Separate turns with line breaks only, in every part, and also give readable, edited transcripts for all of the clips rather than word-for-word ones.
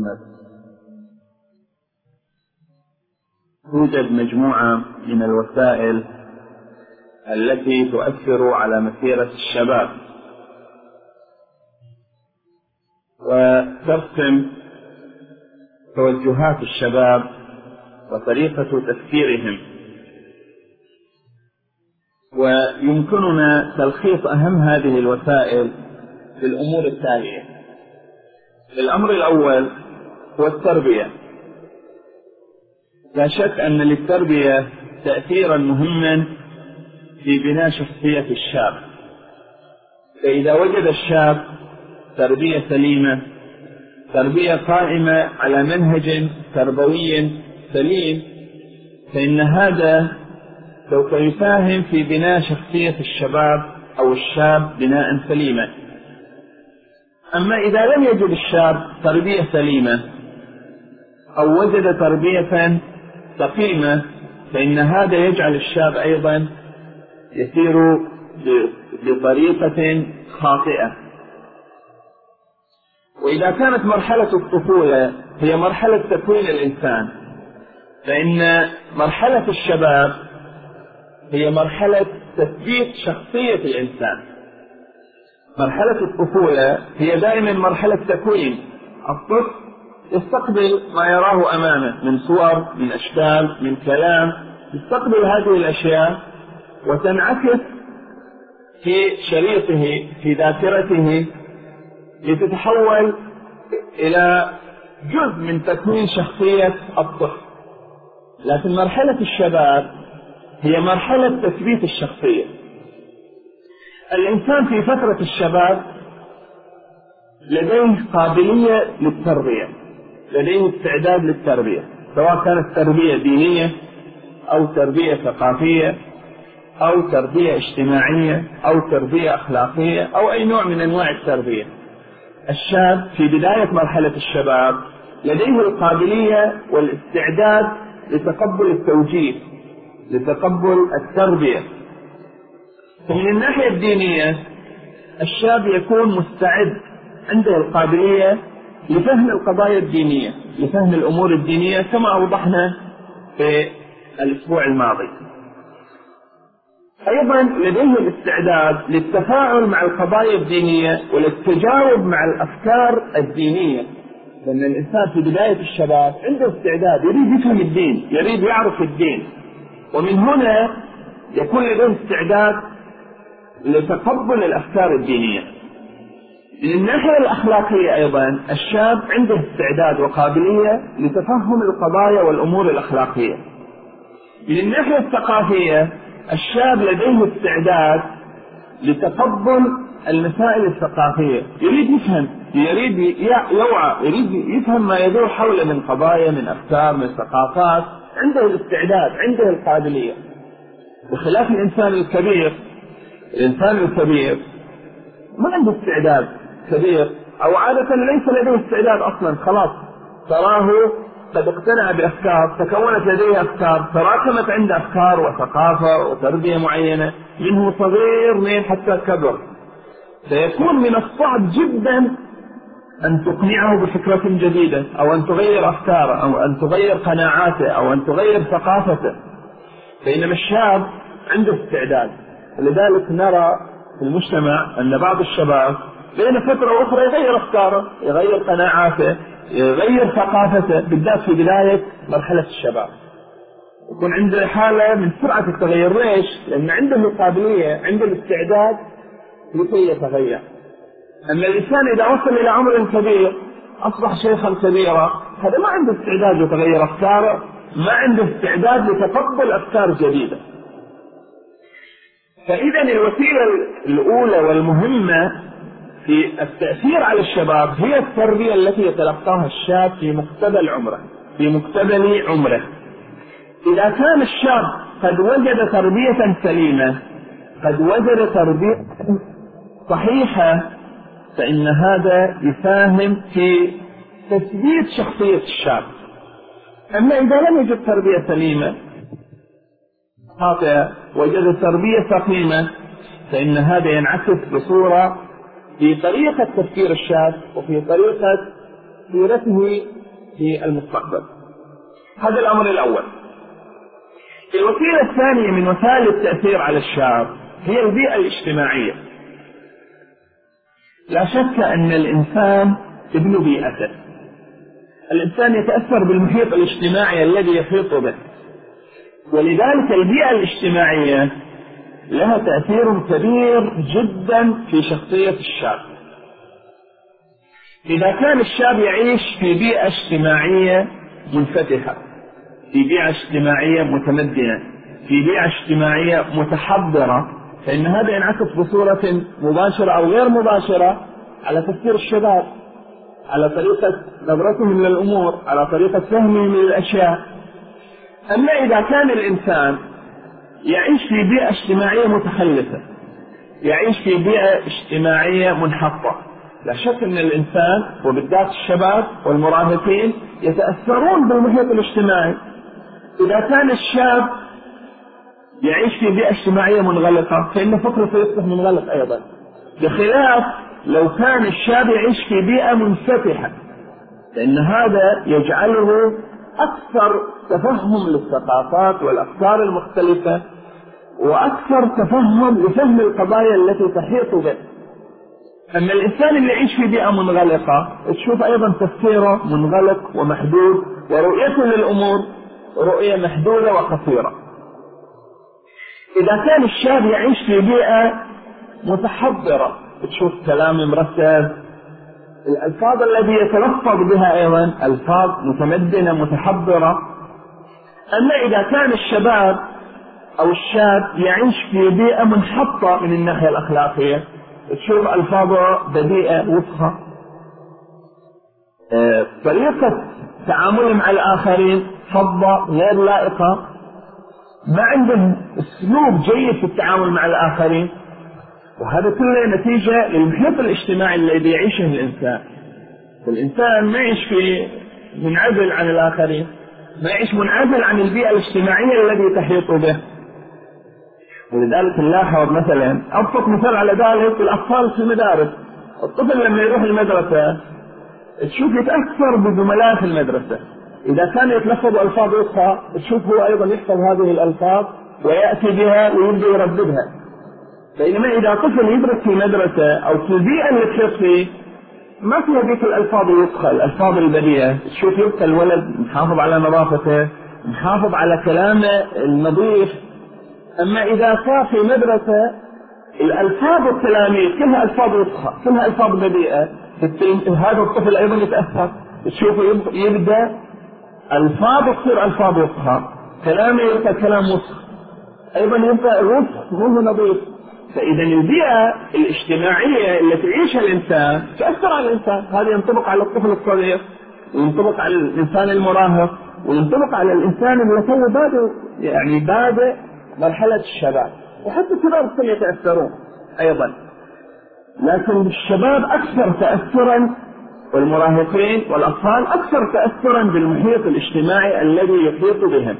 محمد. توجد مجموعة من الوسائل التي تؤثر على مسيرة الشباب وترسم توجهات الشباب وطريقة تفكيرهم، ويمكننا تلخيص أهم هذه الوسائل في الأمور التالية. الأمر الأول هو التربية. لا شك أن للتربية تأثيرا مهما في بناء شخصية الشاب، فإذا وجد الشاب تربية سليمة، تربية قائمة على منهج تربوي سليم، فإن هذا سوف يساهم في بناء شخصية الشباب أو الشاب بناء سليما. أما إذا لم يجد الشاب تربية سليمة أو وجد تربية سقيمة، فإن هذا يجعل الشاب أيضا يسير بطريقة خاطئة. وإذا كانت مرحلة الطفولة هي مرحلة تكوين الإنسان، فإن مرحلة الشباب هي مرحلة تثبيت شخصية الإنسان. مرحلة الطفولة هي دائما مرحلة تكوين. الطفل يستقبل ما يراه أمامه من صور، من أشكال، من كلام، يستقبل هذه الأشياء وتنعكس في شريطه، في ذاكرته، لتتحول إلى جزء من تكوين شخصية الطفل. لكن مرحلة الشباب هي مرحلة تثبيت الشخصية. الإنسان في فترة الشباب لديه قابلية للتربية، لديه استعداد للتربية، سواء كانت تربية دينية أو تربية ثقافية أو تربية اجتماعية أو تربية أخلاقية أو أي نوع من أنواع التربية. الشاب في بداية مرحلة الشباب لديه القابلية والاستعداد لتقبل التوجيه، لتقبل التربية. فمن الناحية الدينية الشاب يكون مستعد، عنده القابلية لفهم القضايا الدينية، لفهم الأمور الدينية كما أوضحنا في الأسبوع الماضي. أيضا لديه الاستعداد للتفاعل مع القضايا الدينية وللتجاوب مع الأفكار الدينية، لأن الإنسان في بداية الشباب عنده استعداد، يريد يفهم الدين، يريد يعرف الدين، ومن هنا يكون لديه استعداد لتقبل الأفكار الدينية. من الناحية الأخلاقية أيضا الشاب عنده استعداد وقابلية لتفهم القضايا والأمور الأخلاقية. من الناحية الثقافية الشاب لديه استعداد لتقبل المسائل الثقافية، يريد يفهم، يريد يوعى، يريد يفهم ما يدور حوله من قضايا، من أفكار، من ثقافات، عنده الاستعداد، عنده القابلية. بخلاف الإنسان الكبير، الإنسان الكبير ما عنده استعداد كبير، أو عادة ليس لديه استعداد أصلا، خلاص تراه قد اقتنع بأفكار، تكونت لديه أفكار، تراكمت عنده أفكار وثقافة وتربية معينة منه صغير من حتى كبر. سيكون من الصعب جدا أن تقنعه بفكرة جديدة، أو أن تغير أفكاره، أو أن تغير قناعاته، أو أن تغير ثقافته. بينما الشاب عنده استعداد. ولذلك نرى في المجتمع أن بعض الشباب بين فترة وأخرى يغير أفكاره، يغير قناعاته، يغير ثقافته، بالذات في بداية مرحلة الشباب يكون عنده حالة من سرعة التغير. ليش؟ لأن عنده القابلية، عنده الاستعداد لكي يتغير. أما الإنسان إذا وصل إلى عمر كبير، أصبح شيخا كبيرا، هذا ما عنده استعداد لتغير أفكاره، ما عنده استعداد لتقبل أفكار جديدة. فإذا الوسيلة الأولى والمهمة في التأثير على الشباب هي التربية التي يتلقاها الشاب في مقتبل عمره، في مقتبل عمره. إذا كان الشاب قد وجد تربية سليمة، قد وجد تربية صحيحة، فإن هذا يساهم في تثبيت شخصية الشاب. أما إذا لم يجد تربية سليمة خاطئة، وجد تربية سقيمة، فإن هذا ينعكس بصورة في طريقة تفكير الشاب وفي طريقة سيرته في المستقبل. هذا الأمر الأول. الوسيلة الثانية من وسائل التأثير على الشاب هي البيئة الاجتماعية. لا شك أن الإنسان ابن بيئته. الإنسان يتأثر بالمحيط الاجتماعي الذي يحيط به، ولذلك البيئة الاجتماعية لها تأثير كبير جدا في شخصية الشاب. إذا كان الشاب يعيش في بيئة اجتماعية منفتحة، في بيئة اجتماعية متمدنة، في بيئة اجتماعية متحضرة، فإن هذا ينعكس بصورة مباشرة أو غير مباشرة على تفكير الشباب، على طريقة نظرتهم للأمور، على طريقة فهمهم للأشياء. أما إذا كان الإنسان يعيش في بيئة اجتماعية متخلفة، يعيش في بيئة اجتماعية منحطة، لا شك أن الإنسان وبالذات الشباب والمراهقين يتأثرون بالمحيط الاجتماعي. إذا كان الشاب يعيش في بيئة اجتماعية منغلقة فإن فكره سيصبح منغلق أيضا، بخلاف لو كان الشاب يعيش في بيئة منفتحة، لأن هذا يجعله أكثر تفهم للثقافات والأفكار المختلفة، وأكثر تفهم لفهم القضايا التي تحيط به. أما الإنسان اللي يعيش في بيئة منغلقة تشوف أيضا تفكيره منغلق ومحدود، ورؤيته للأمور رؤية محدودة وقصيرة. إذا كان الشاب يعيش في بيئة متحضرة تشوف كلام مرتب، الألفاظ التي يتلفظ بها أيضا ألفاظ متمدنة متحضرة. أما إذا كان الشباب أو الشاب يعيش في بيئة منحطة من الناحية الأخلاقية تشوف ألفاظه بذيئة وسخة، طريقة تعامله مع الآخرين فظة غير لائقة، ما عنده أسلوب جيد في التعامل مع الآخرين. وهذا كله نتيجة للمحيط الاجتماعي الذي يعيشه الإنسان. الإنسان ما يعيش في منعزل عن الآخرين، ما يعيش منعزل عن البيئة الاجتماعية التي تحيط به. ولذلك نلاحظ مثلا أبسط مثال على ذلك الأطفال في المدارس. الطفل لما يروح المدرسة تشوف يتأثر بزملاء في المدرسة، إذا كان يتلفظ ألفاظ وسخة تشوف هو أيضا يحفظ هذه الألفاظ ويأتي بها ويبدأ يرددها. بينما إذا طفل يدرس في مدرسة أو في البيئة اللي تحيط فيه ما فيها ذيك الألفاظ الوسخة، الألفاظ البذيئة، تشوف يبقى الولد محافظ على نظافته، محافظ على كلامه النظيف. أما إذا صار في مدرسة الألفاظ التلاميذ كلها ألفاظ وسخة، كلها ألفاظ بذيئة، هذا الطفل أيضا يتأثر، تشوفه يبدأ ألفاظ تصير ألفاظ وسخة، كلامه يبقى كلام وسخ، أيضا يبقى الوسخ مو نظيف. فإذا البيئة الاجتماعية التي يعيشها الإنسان تأثر على الإنسان. هذا ينطبق على الطفل الصغير، وينطبق على الإنسان المراهق، وينطبق على الإنسان اللي تو بادئ مرحلة الشباب، وحتى الكبار يتأثرون أيضا، لكن الشباب أكثر تأثرا، والمراهقين والأطفال أكثر تأثرا بالمحيط الاجتماعي الذي يحيط بهم.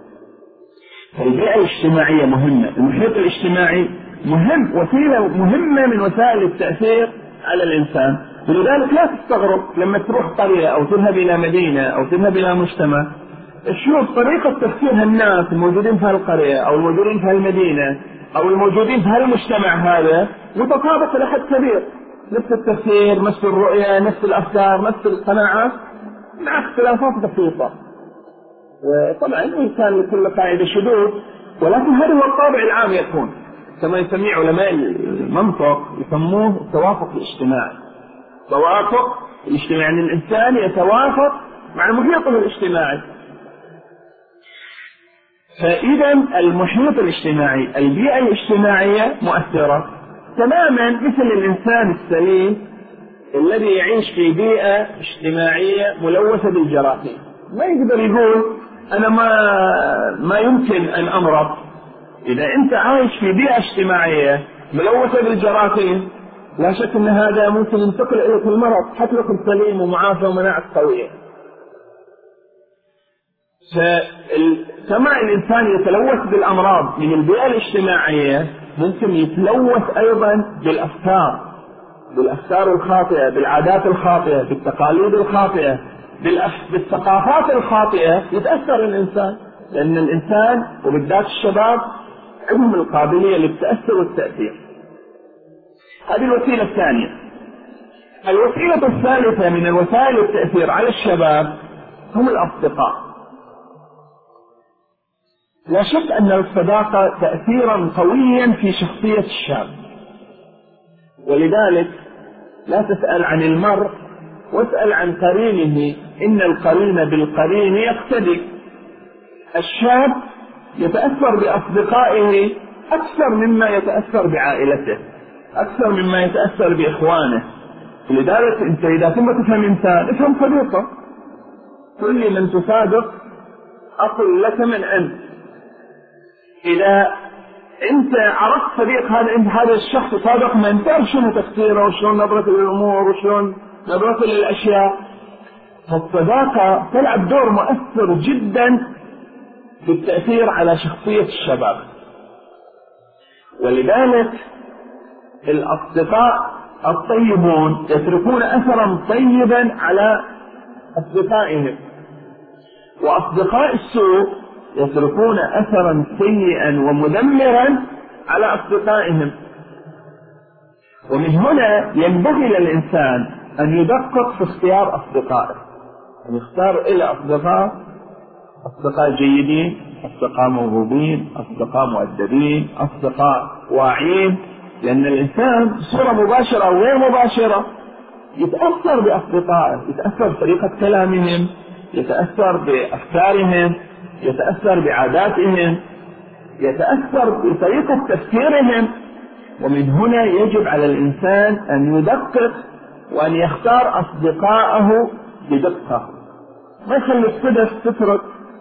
البيئة الاجتماعية مهمة، المحيط الاجتماعي مهم، وسيلة مهمة من وسائل التأثير على الإنسان. ولذلك لا تستغرب لما تروح قرية أو تذهب إلى مدينة أو تذهب إلى مجتمع تشوف طريقة تفكير الناس الموجودين في هالقرية أو الموجودين في هالمدينة أو الموجودين في هالمجتمع هذا متطابق إلى حد كبير، نفس التفكير، نفس الرؤية، نفس الأفكار، نفس القناعات، مع اختلافات بسيطة. وطبعا كان لكل قاعدة شذوذ، ولكن هذا هو الطابع العام يكون كما يسميه علماء المنطق، يسموه التوافق الاجتماعي. توافق الاجتماعي، يعني الإنسان يتوافق مع المحيط الاجتماعي. فإذا المحيط الاجتماعي، البيئة الاجتماعية مؤثرة تماما مثل الإنسان السليم الذي يعيش في بيئة اجتماعية ملوثة بالجراثيم. ما يقدر يقول أنا ما يمكن أن أمرض. إذا أنت عايش في بيئة اجتماعية ملوثة بالجراثيم لا شك أن هذا ممكن ينتقل إليك المرض حتى لو كنت سليم ومعافى ومناعة قوية. فكما الإنسان يتلوث بالأمراض من البيئة الاجتماعية ممكن يتلوث أيضا بالأفكار الخاطئة، بالعادات الخاطئة، بالتقاليد الخاطئة، بالثقافات الخاطئة يتأثر الإنسان، لأن الإنسان وبالذات الشباب عندهم القابلية للتأثر والتأثير. هذه الوسيلة الثانية. الوسيلة الثالثة من الوسائل التأثير على الشباب هم الأصدقاء. لا شك أن الصداقة تأثيرا قويا في شخصية الشاب، ولذلك لا تسأل عن المرء واسأل عن قرينه، إن القرين بالقرين يقتدي. الشاب يتأثر بأصدقائه أكثر مما يتأثر بعائلته، أكثر مما يتأثر بإخوانه. لذلك أنت إذا ثم تفهم إنسان افهم صديقه. كل من تصادق أقل لك من أنت. إذا أنت عرفت صديق هذا الشخص تصادق من تعرف شنو تفكيره وشلون نظرته للأمور وشلون نظرته للأشياء. فالصداقة تلعب دور مؤثر جدا في التأثير على شخصية الشباب. ولذلك الأصدقاء الطيبون يتركون أثرا طيبا على أصدقائهم، وأصدقاء السوء يتركون أثرا سيئا ومدمرا على أصدقائهم. ومن هنا ينبغي للإنسان أن يدقق في اختيار أصدقائه، أن يختار إلى أصدقاء جيدين، أصدقاء موهوبين، أصدقاء مؤدبين، أصدقاء واعيين. لأن الإنسان بصورة مباشرة أو غير مباشرة يتأثر بأصدقائه، يتأثر بطريقة كلامهم، يتأثر بأفكارهم، يتأثر بعاداتهم، يتأثر بطريقة تفكيرهم. ومن هنا يجب على الإنسان أن يدقق وأن يختار أصدقائه بدقة، ما يخلي الصدف تترك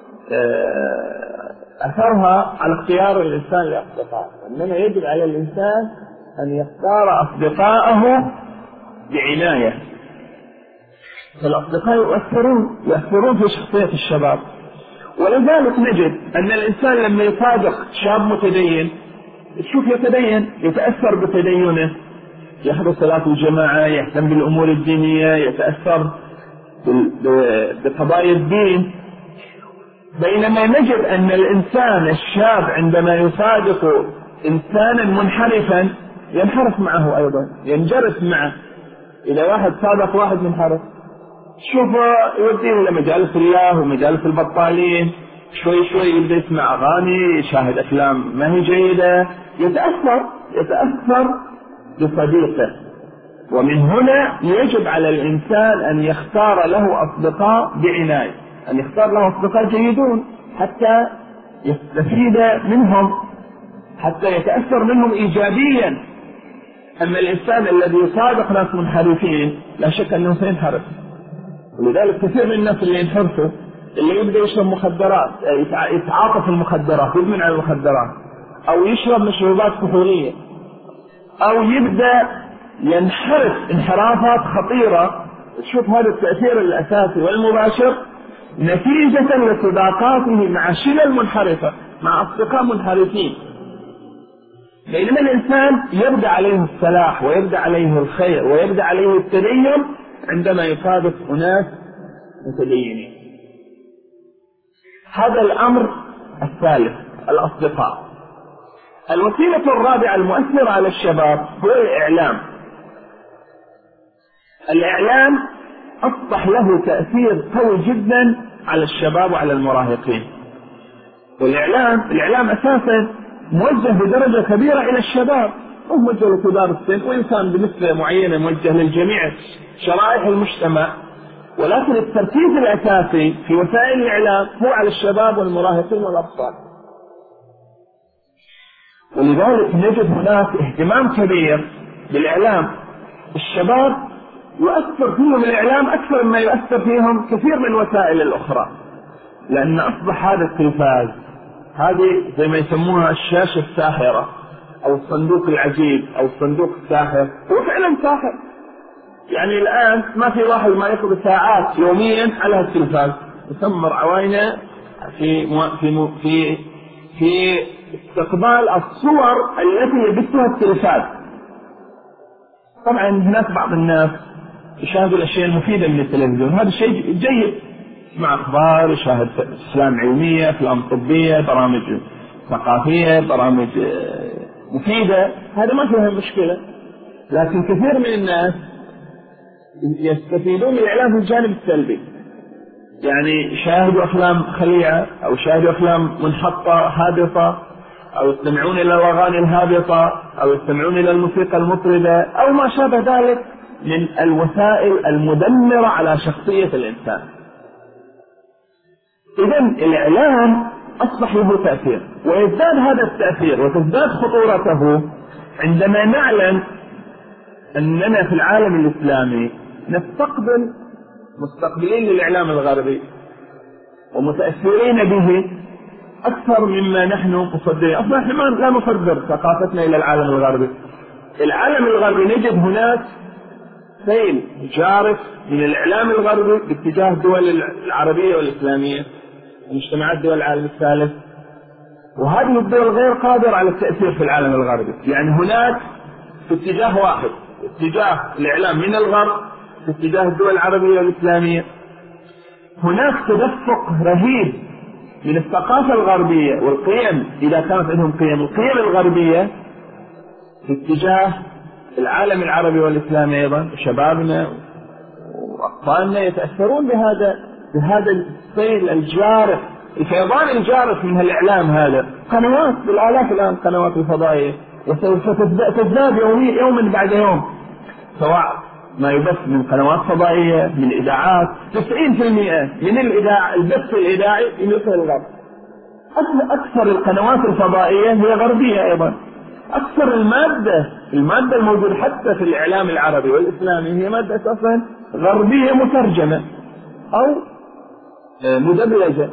أثرها على اختيار الإنسان لأصدقائه، إنما يجب على الإنسان أن يختار أصدقائه بعناية. فالأصدقاء يؤثرون في شخصية الشباب. ولذلك نجد أن الإنسان لما يصادق شاب متدين تشوف يتأثر بتدينه، يحضر صلاة الجماعة، يهتم بالأمور الدينية، يتأثر بقضايا الدين. بينما نجد أن الإنسان الشاب عندما يصادق إنسانا منحرفا ينحرف معه أيضا، ينجرف معه. إذا واحد صادق واحد منحرف شوفه يوديه إلى مجالس الله ومجالس البطالين، شوي شوي يبدأ يسمع أغاني، يشاهد أفلام ما هي جيدة، يتأثر بصديقه. ومن هنا يجب على الإنسان أن يختار له أصدقاء بعناية، أن يختار له أصدقاء جيدون حتى يستفيد منهم، حتى يتأثر منهم إيجابيا. أما الإنسان الذي يصادق ناس منحرفين لا شك أنه سينحرف. ولذلك كثير من الناس اللي ينحرفوا اللي يبدأ يشرب مخدرات، يتعاطف المخدرات، يدمن على المخدرات، أو يشرب مشروبات كحولية، أو يبدأ ينحرف انحرافات خطيرة. تشوف هذا التأثير الأساسي والمباشر نتيجة لصداقاته مع شلل منحرفة، مع أصدقاء منحرفين. بينما الإنسان يبدأ عليه الصلاح ويبدأ عليه الخير ويبدأ عليه التدين عندما يصادف أناس متدينين. هذا الأمر الثالث، الأصدقاء. الوسيلة الرابعة المؤثرة على الشباب هو الإعلام. الإعلام أصبح له تأثير قوي جدا على الشباب وعلى المراهقين. والإعلام أساسا موجه بدرجة كبيرة إلى الشباب، هو موجه لكبار السن، وإن كان بنسبة معينة موجه للجميع شرائح المجتمع، ولكن التركيز الأساسي في وسائل الإعلام هو على الشباب والمراهقين والأطفال. ولذلك نجد هناك اهتمام كبير بالإعلام. الشباب يؤثر فيهم الإعلام أكثر مما يؤثر فيهم كثير من الوسائل الأخرى، لأن أصبح هذا التلفاز، هذه زي ما يسموها الشاشة الساحرة أو الصندوق العجيب أو الصندوق الساحر، هو فعلا ساحر. يعني الآن ما في واحد ما يقضي ساعات يوميا على التلفاز، يسمر عوينه في استقبال الصور التي يبثها التلفاز. طبعا هناك بعض الناس يشاهد الأشياء المفيدة من التلفزيون، هذا شيء جيد، مع أخبار، يشاهد أفلام علمية، أفلام طبية، برامج ثقافية، برامج مفيدة، هذا ما فيها مشكلة. لكن كثير من الناس يستفيدون من الإعلام في الجانب السلبي، يعني يشاهدوا أفلام خليعة أو يشاهدوا أفلام منحطة هابطة، أو يستمعون إلى الأغاني الهابطة، أو يستمعون إلى الموسيقى المطربة، أو ما شابه ذلك من الوسائل المدمرة على شخصية الإنسان. إذن الإعلام أصبح له تأثير، ويزداد هذا التأثير وتزداد خطورته عندما نعلم أننا في العالم الإسلامي مستقبلين للإعلام الغربي ومتأثرين به أكثر مما نحن مصدرين. أصلا نحن لا نصدر ثقافتنا إلى العالم الغربي. العالم الغربي نجد هناك سيل جارف من الإعلام الغربي باتجاه الدول العربية والإسلامية ومجتمعات دول العالم الثالث، وهذه الدول غير قادرة على التأثير في العالم الغربي. يعني هناك في اتجاه واحد، اتجاه الإعلام من الغرب في اتجاه الدول العربية والإسلامية. هناك تدفق رهيب من الثقافة الغربية والقيم، إذا كانت عندهم القيم الغربية في اتجاه العالم العربي والإسلامي أيضا. شبابنا وأطفالنا يتأثرون بهذا السيل الجارف، الفيضان الجارف من الإعلام. هذا قنوات بالآلاف الآن، قنوات الفضائية، وسوف تزداد يوما بعد يوم، سواء ما يبث من قنوات فضائية، من إذاعات. 90% من البث الإذاعي يمثل الغرب. أكثر القنوات الفضائية هي غربية أيضا. أكثر المادة الموجودة حتى في الإعلام العربي والإسلامي هي مادة أساسا غربية مترجمة أو مدبلجة.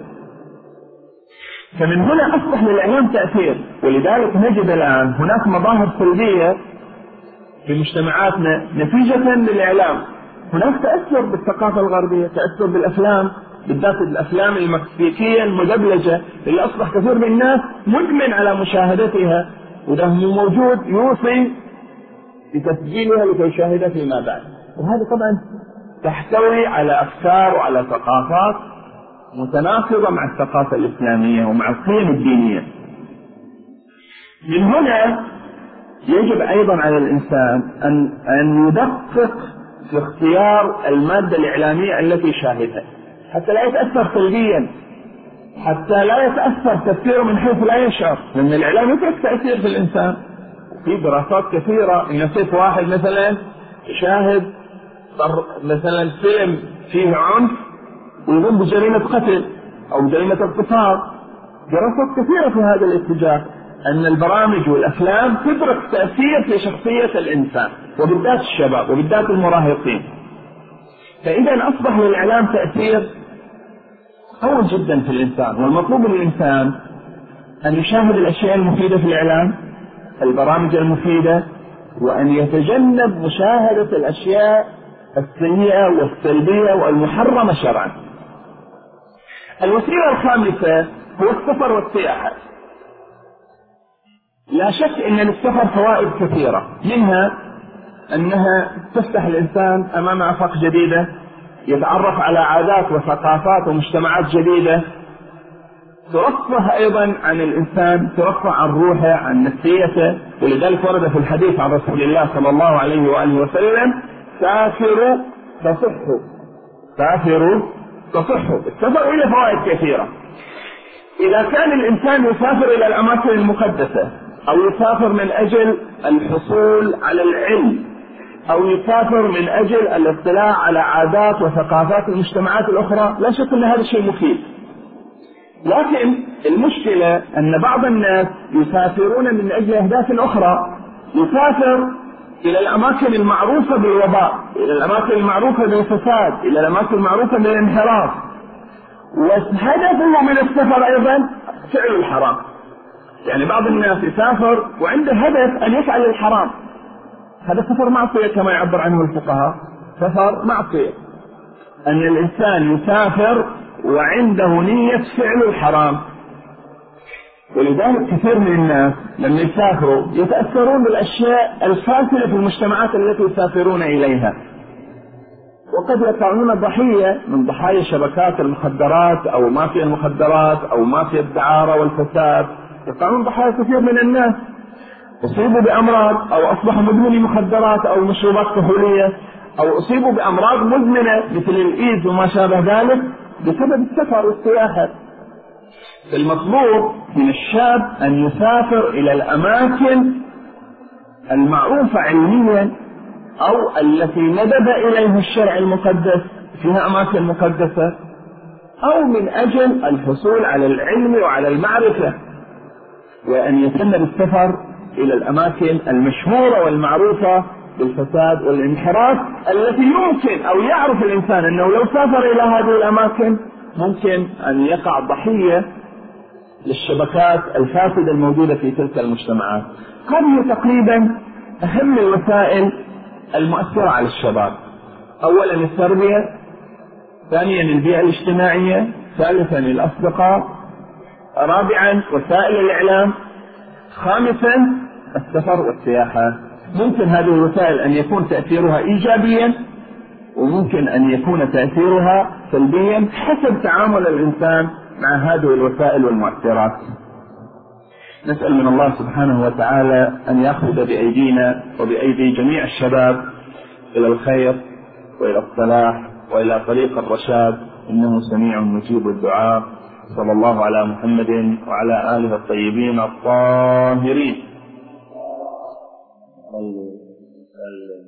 فمن هنا أصبح للإعلام تأثير، ولذلك نجد الآن هناك مظاهر سلبية في مجتمعاتنا نتيجة للإعلام. هناك تأثر بالثقافة الغربية، تأثر بالأفلام، بالذات الأفلام المكسيكية المدبلجة اللي أصبح كثير من الناس مدمن على مشاهدتها، وده موجود يوصي بتسجيلها لكي يشاهدها فيما بعد. وهذا طبعا تحتوي على أفكار وعلى ثقافات متناقضة مع الثقافة الإسلامية ومع القيم الدينية. من هنا يجب أيضا على الإنسان أن يدقق في اختيار المادة الإعلامية التي يشاهدها حتى لا يتأثر سلبيا، حتى لا يتأثر تفكيره من حيث لا يشعر، لأن الإعلام يترك تأثير في الإنسان. في دراسات كثيرة إن كيف واحد مثلا يشاهد مثلا فيلم فيه عنف ويقوم بجريمة قتل أو جريمة اغتصاب. دراسات كثيرة في هذا الاتجاه، أن البرامج والأفلام تترك تأثير في شخصية الإنسان، وبالذات الشباب وبالذات المراهقين. فإذا أصبح للإعلام تأثير قوي جدا في الإنسان، والمطلوب من الإنسان أن يشاهد الأشياء المفيدة في الإعلام، البرامج المفيدة، وأن يتجنب مشاهدة الأشياء السيئة والسلبية والمحرمة شرعا. الوسيلة الخامسة هو السفر والسياحة. لا شك أن للسفر فوائد كثيرة، منها أنها تفتح الإنسان أمام آفاق جديدة، يتعرف على عادات وثقافات ومجتمعات جديدة، ترفه أيضا عن الإنسان، ترفه عن روحه، عن نفسيته. ولذلك ورد في الحديث عن رسول الله صلى الله عليه وآله وسلم: سافروا تصحوا، سافروا تصحوا. السفر له فوائد كثيرة. إذا كان الإنسان يسافر إلى الأماكن المقدسة، أو يسافر من أجل الحصول على العلم، أو يسافر من أجل الاطلاع على عادات وثقافات المجتمعات الأخرى، لا شك أن هذا شيء مفيد. لكن المشكلة أن بعض الناس يسافرون من أجل أهداف أخرى. يسافر إلى الأماكن المعروفة بالوباء، إلى الأماكن المعروفة بالفساد، إلى الأماكن المعروفة بالانحراف، وهدفه من السفر أيضا فعل الحرام. يعني بعض الناس يسافر وعنده هدف أن يفعل الحرام، هذا سفر معصية كما يعبر عنه الفقهاء، سفر معصية. أن الإنسان يسافر وعنده نية فعل الحرام. ولذلك كثير من الناس لما يسافروا يتأثرون بالأشياء الفاسدة في المجتمعات التي يسافرون إليها. وقد يقعون ضحية من ضحايا شبكات المخدرات أو مافيا المخدرات أو مافيا الدعارة والفساد. يقعون ضحايا كثير من الناس أصيبوا بأمراض أو أصبحوا مدمني مخدرات أو مشروبات كحولية أو أصيبوا بأمراض مزمنة مثل الإيدز وما شابه ذلك بسبب السفر والسياحة. المطلوب من الشاب أن يسافر إلى الأماكن المعروفة علميا أو التي ندب إليها الشرع المقدس، فيها أماكن مقدسة، أو من أجل الحصول على العلم وعلى المعرفة، وأن يتم السفر إلى الأماكن المشهورة والمعروفة بالفساد والانحراف التي يمكن أو يعرف الإنسان أنه لو سافر إلى هذه الأماكن ممكن أن يقع ضحية للشبكات الفاسدة الموجودة في تلك المجتمعات. هذه تقريبا أهم الوسائل المؤثرة على الشباب. أولا التربية، ثانيا البيئة الاجتماعية، ثالثا الأصدقاء، رابعا وسائل الإعلام، خامسا السفر والسياحة. ممكن هذه الوسائل أن يكون تأثيرها إيجابيا وممكن أن يكون تأثيرها سلبيا حسب تعامل الإنسان مع هذه الوسائل والمؤثرات. نسأل من الله سبحانه وتعالى أن يأخذ بأيدينا وبأيدي جميع الشباب إلى الخير وإلى الصلاح وإلى طريق الرشاد، إنه سميع مجيب الدعاء. صلى الله على محمد وعلى آله الطيبين الطاهرين.